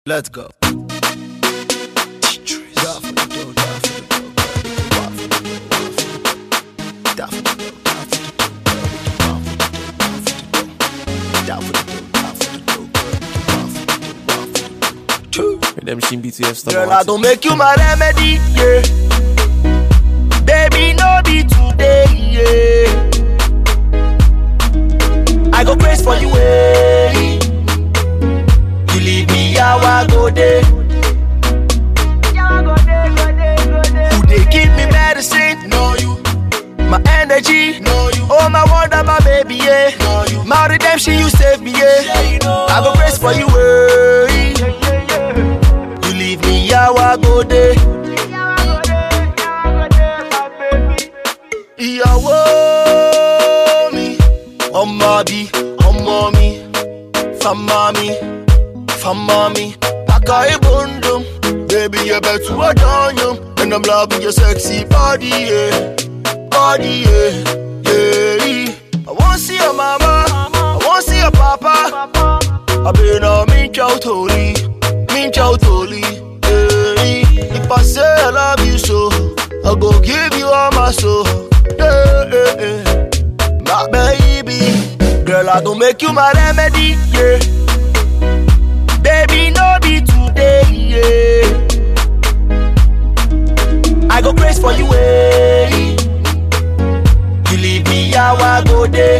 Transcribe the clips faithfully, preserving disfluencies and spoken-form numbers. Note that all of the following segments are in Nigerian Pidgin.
Let's go. Redemption B T S stuff. Girl, I don't make you my remedy, yeah. Baby, no be today, yeah. I go praise for you, eh. You leave me, how I go there. Who they give me medicine? No, you. My energy? No, you. Oh, my wonder, my baby, yeah. No, you. My redemption, you save me, yeah. Yeah, you know. I go praise for you, eh. You leave me, how I go there. Ìyàwó mi, ọmọ bí, ọmọ mi, fama mi, fama mi, aka ibundum. Baby, you better what on you, and I'm loving your sexy body, yeah, body, yeah, yeah. I wanna see your mama, I wanna see your papa. I been on me chow toli, me chow toli, yeah. If I say I love you so, I go give you all my soul. Yeah, yeah, yeah. My baby, girl, I don't make you my remedy, yeah. Baby, no be today, yeah. I go praise for you, eh. You leave me, how I go there.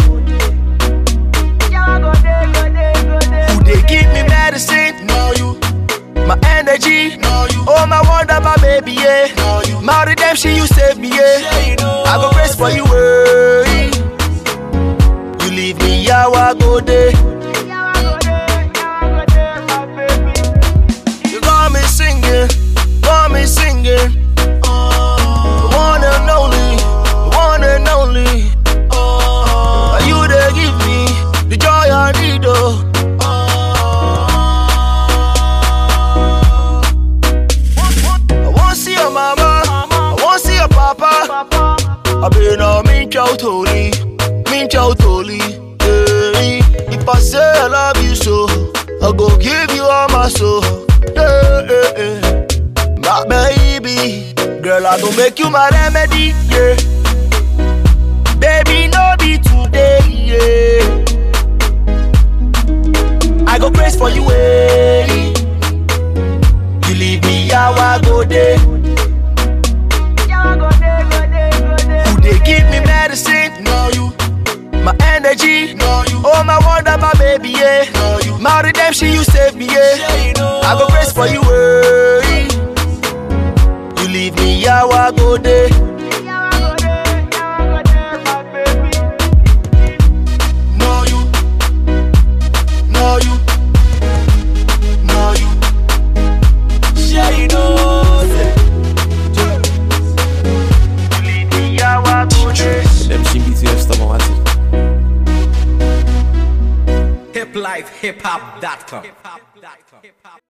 Who they give me medicine? No, you. My energy? No, you. Oh, my wonder, my baby, yeah. No, you. My redemption, you save me, yeah. Yeah, you know. I go praise for you, eh. You leave me, how I go there. You got me singing, got me singing. The one and only, the one and only. Are you there give me the joy I need, oh. I wanna see your mama, I wanna see your papa. I been on me chow toli, me chow toli, yeah. If I say I love you so, I go give you all my soul, yeah, yeah, yeah. My baby, girl, I don't make you my remedy, yeah. Baby, no be today, yeah. I go praise for you, eh. You leave me, how I go there. Who they give me medicine? No, you. My energy? No, you. Oh, my wonder, my baby, yeah. No, you. My redemption, you save me, yeah. Yeah, you know. I go praise for you, eh. You leave me, how I go there. No, you. No, you. No, you. Yeah, you know. You leave me, how I go there. Redemption B T S stuff. hip life hip hop dot com